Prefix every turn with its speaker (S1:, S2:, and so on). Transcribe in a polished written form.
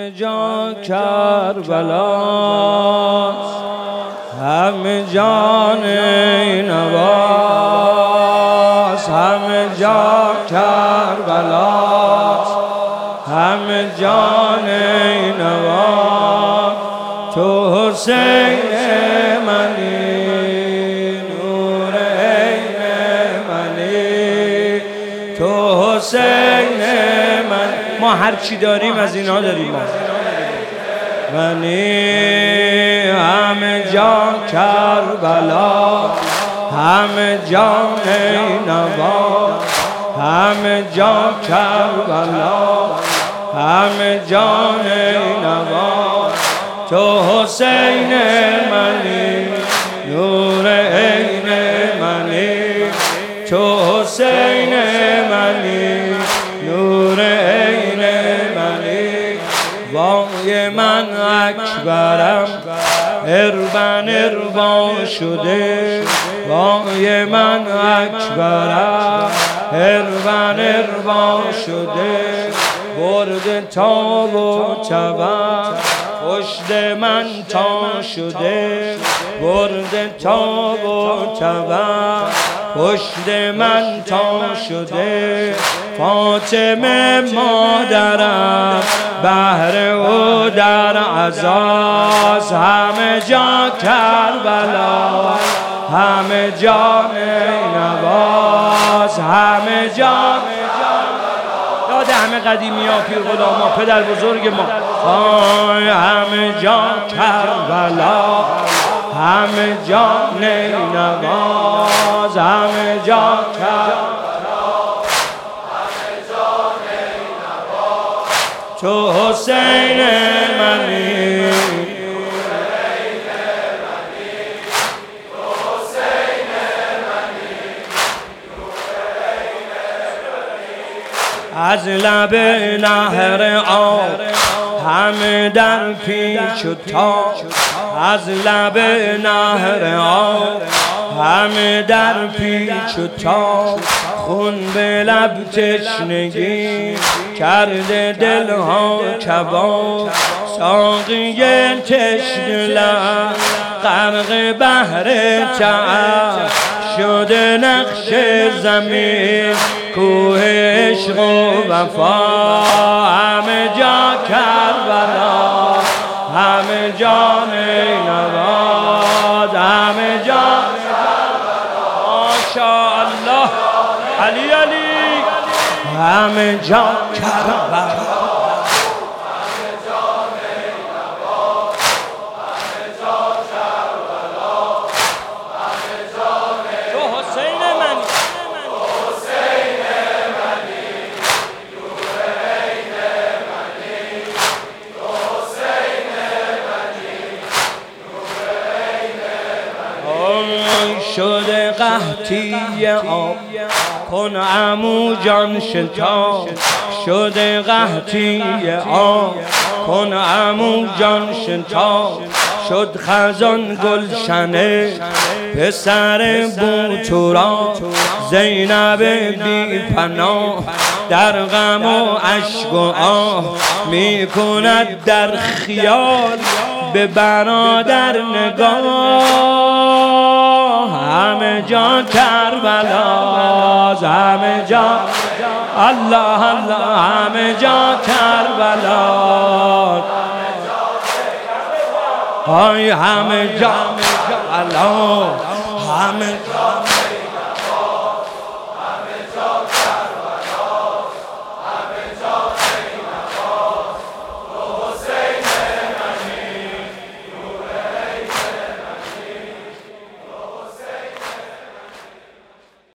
S1: همه جا کربلا، همه جان نواز، همه جا کربلا، همه جان نواز. تو حسین منی، نور عین منی، تو حسین من. ما هر چی داریم از اینا داریم. منی همه جا کربلا، همه جان نواز، همه جا کربلا، همه جان نواز. تو حسین منی، نور عین منی، تو حسین منی، نور عین منی. وای من اکبرم اربن اربا شده، وای من اکبرم اربن اربا شده. برد تاب و تبم پشت من تا شده، برد تاب و تبم پشت من تا شده. فاطمه مادرم بهر او در عزاست، همه جا کربلا، همه جا نواز، همه جا یاد همه قدیمی ها، پیر غلاما، پدر بزرگ ما. همه جا کربلا، همه جا نواز، همه جا تو حسین منی، از لب نهر آب همه در پیچ و تاب، از لب نهر آب همه در پیچ و تاب. خون به لب تشنگی کرده دلها کباب، ساقی تشنه لب غرق بحر تعب شده. نقش زمین کوه عشق و وفا، همه جا کربلا، همه جان نواز، همه جا ماشاءالله علی علی، همه جا کربلا. شده قحطی آب کن عمو جان شتاب، شده قحطی آب کن عمو جان شتاب. شد خزان گلشنه پسر بوتورا، زینب بی پناه در غم و اشک و آه می کند در خیال به برادر نگاه. همه جا کربلا، همه جا الله الله، همه جا کربلا، آی همه جا الله، همه جا